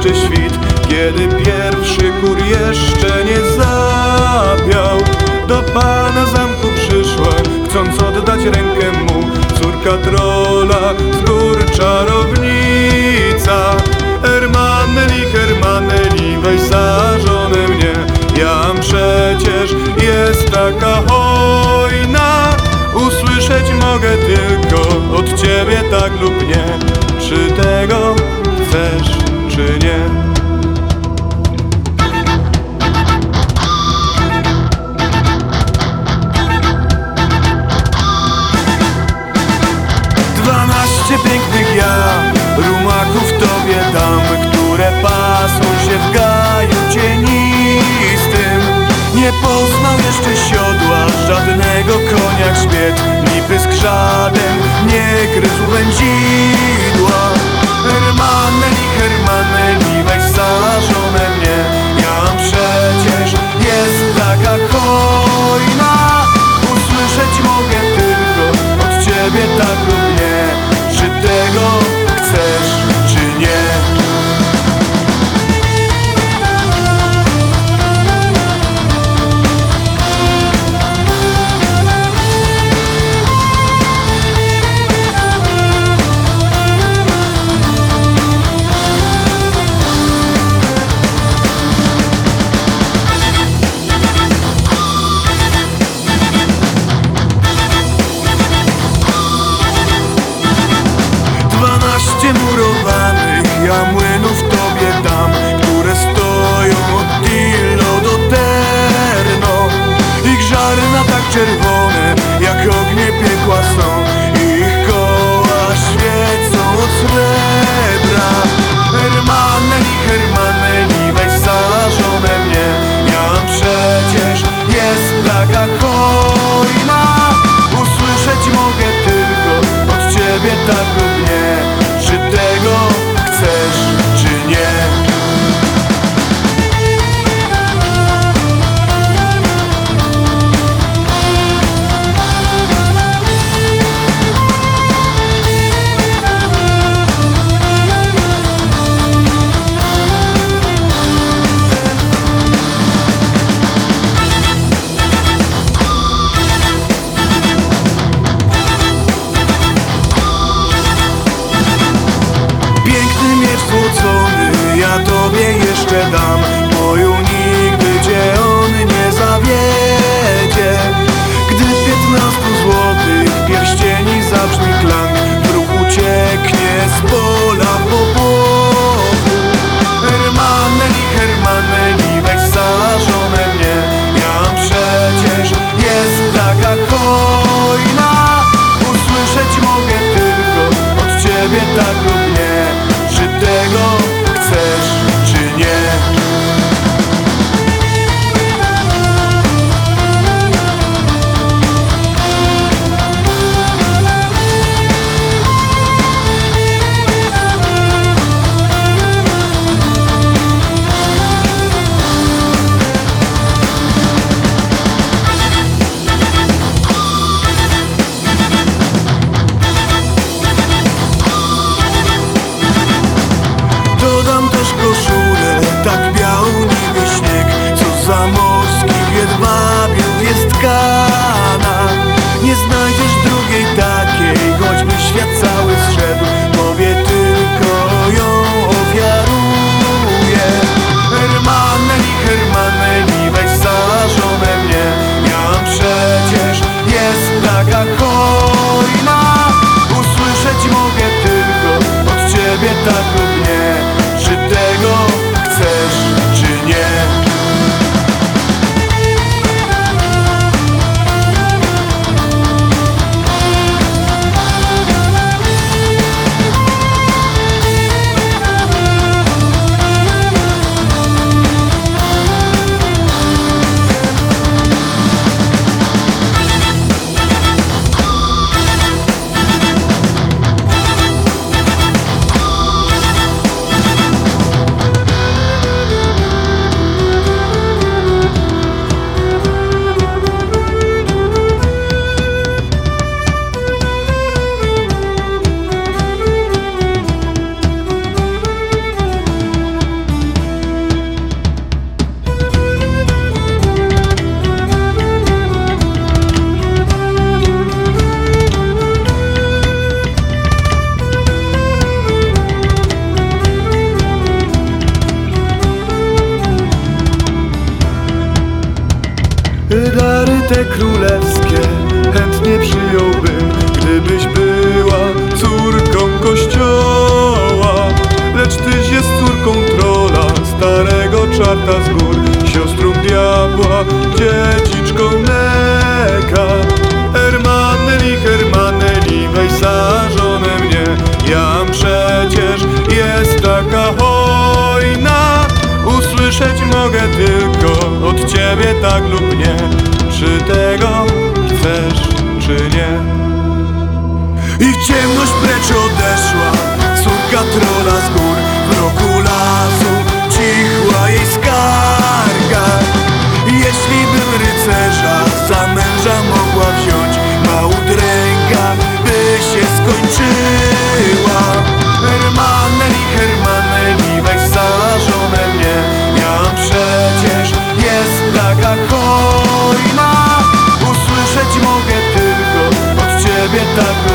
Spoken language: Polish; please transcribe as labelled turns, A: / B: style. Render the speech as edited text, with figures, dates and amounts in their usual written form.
A: jeszcze świt, kiedy pierwszy kur jeszcze nie zapiał. Do pana zamku przyszła, chcąc oddać rękę mu, córka trola, z gór czarownica. Hermaneli, weź za żonę mnie, jam przecież jest taka hojna. Usłyszeć mogę tylko od ciebie tak lub nie, czy tego chcesz, czy nie. 12 pięknych ja, rumaków tobie dam, które pasą się w gaju cienistym. Nie poznał jeszcze siodła żadnego konia grzbiet, lipy z krzadem nie gryzł wędzidła. Hermaneli, weź za żonę mnie, jam przecież jest taka hojna. Usłyszeć mogę tylko od ciebie tak lub nie, czy tego chcesz, czy nie. Murowanych ja młynów tobie dam, które stoją od Tillo do Terno. Ich żarna tak czerwone, jak ognie piekła są, ich koła świecą od srebra. Hermaneli, weź za żonę mnie, jam przecież jest taka hojna. Usłyszeć mogę tylko od ciebie tak lub nie, czy tego chcesz, czy nie. Ja tobie jeszcze dam, boju nigdy cię on nie zawiedzie. Gdy 15 złotych pierścieni zabrzmi klank, wróg ucieknie z pola po płotu. Hermaneli, weź za żonę mnie, jam przecież jest taka hojna. Usłyszeć mogę tylko od ciebie tak lub nie, czy tego chcesz, czy nie.
B: 1
A: Dary te królewskie chętnie przyjąłbym, gdybyś była córką kościoła. Lecz tyś jest córką trola, starego czarta z gór, siostrą diabła, dzieciczką Neka. Hermaneli, weź za żonę mnie, jam przecież jest taka hojna. Usłyszeć mogę tylko od ciebie tak lub nie, czy tego chcesz, czy nie. I ciemność precz odeszła, córka trola z gór, w rogu lasu cichła jej skarga. Jeśli bym rycerza za męża mogła wziąć, ma udręka by się skończyła. Hermaneli, weź za żonę mnie, jam przecież jest taka hojna. Usłyszeć mogę tylko od ciebie tak